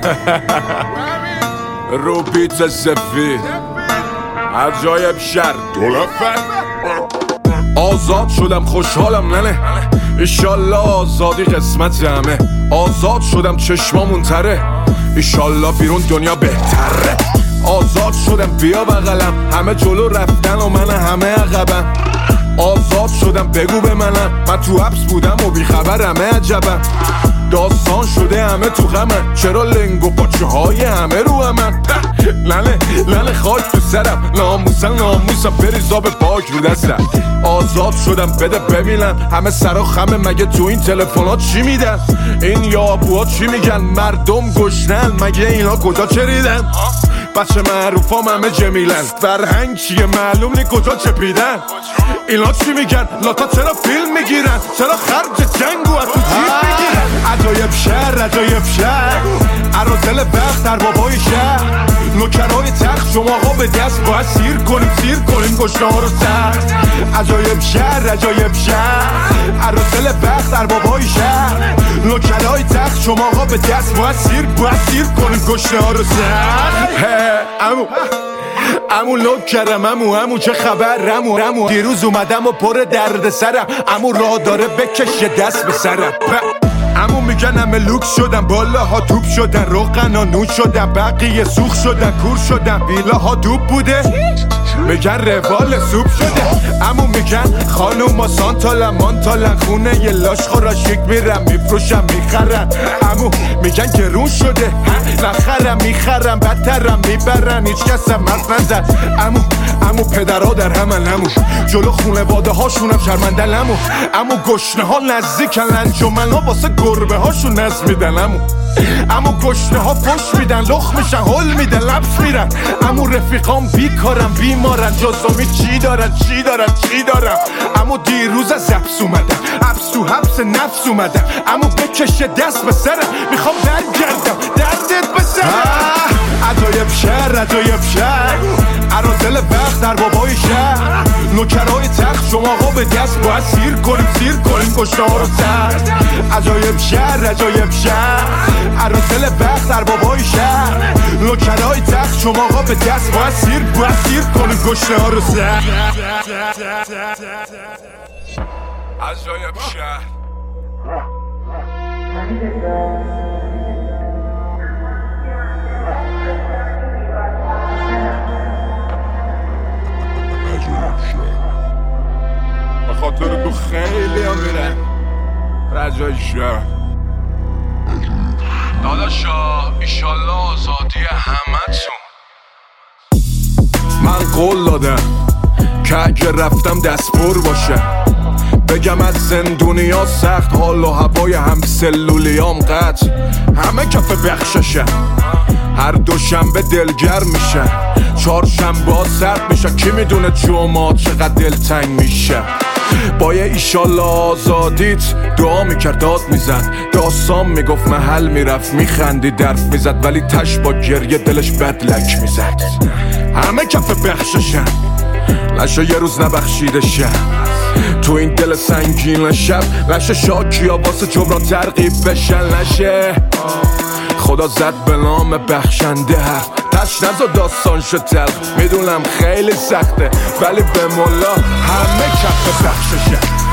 رو بیت سفید عجایب شر آزاد شدم خوشحالم ننه ایشالله آزادی قسمت همه آزاد شدم چشمامون تره ایشالله بیرون دنیا بهتره آزاد شدم بیا بغلم همه جلو رفتن و من همه عقبم آزاد شدم بگو به منم من تو حبس بودم و بیخبرم عجبم داستان شده همه تو غمن چرا لنگ و پاچه های همه رو همن لنه خاک تو سرم ناموسم بریزا به پاک رو دستم آزاد شدم بده ببینم همه سرا خمه مگه تو این تلفنات چی میدن این یابوها چی میگن مردم گشنن مگه اینا کجا چریدن بچه معروفام همه جمیلن فرهنگ چیه معلوم نی کجا چپیدن اینا چی میگن لاتا چرا فیلم میگیرن چرا خرج جنگو از تو جیب میگیرن عجایب شهر عرازل وقت در بابای شهر نوکرهای تخت شما ها به دست باید سیر کنیم گشنه ها رو سخت عجایب شهر عرازل وقت در بابای شهر نوکرهای تخت شما ها به دست باید سیر کنیم گشنه ها رو سخت امو نوکرم امو چه خبر امو دیروز اومدم و پر درد سرم امو راه داره بکشه دست به سرم امو میگن همه لوکس شدن بالاها توپ شدن روغنا نون شدن بقیه سوخ شدن کور شدن ویلاها دوب بوده میگن روال سوپ شده امو میگن خانوما مانتالن خونه یه لاش خوراشیک میرم میفروشم میخرن امو میگن گرون شده نخرم میخرم بدترم میبرن هیچ کسم حرف نزد امو پدرها در همن امو جلو خونواده هاشونم شرمندن امو گشنه ها نزدیکن انجمن ها واسه گربه هاشون نز میدن امو گشنه ها فش میدن لخ میشن هل میدن لبس میرن امو رفیقام بیکارم بیمارن جزامی چی دارم امو دیروز از حبس اومدم حبس نفس اومدم امو بکشه دست به سرم میخوام برگردم دردت به سرم عجایب شهر عرازل وقت در بابای شهر نوکرهای تخت شما ها به دست باید سیر کنیم گشنه ها رو سخت عجایب شهر عرازل وقت در بابای شهر نوکرهای تخت شما ها به دست باید سیر کنیم گشنه ها رو سخت عجایب شهر به خاطر تو خیلی هم میرن رجای شهر داداشا ایشالله آزادی همتون من قول دادم که اگه رفتم دستپر باشه بگم از زندونیا سخت حال و هوای هم سلولیام قطع همه کف بخششن هر دوشنبه دلگر میشن چهارشنبه ها سرد میشه کی میدونه جمعه چقدر دلتنگ میشه با یه ایشالله آزادیت دعا میکرد داد میزد داستان میگفت محل میرفت میخندید درف میزد ولی تش با گریه دلش بدلک میزد همه کف بخششن لشه یه روز نبخشیده شب تو این دل سنگین شب لشه شاکیا واسه جبران ترغیب بشن لشه خدا زد به نام بخشنده حرف تش نزا داستان شد تلخ میدونم خیلی سخته ولی به مولا همه کف بخششه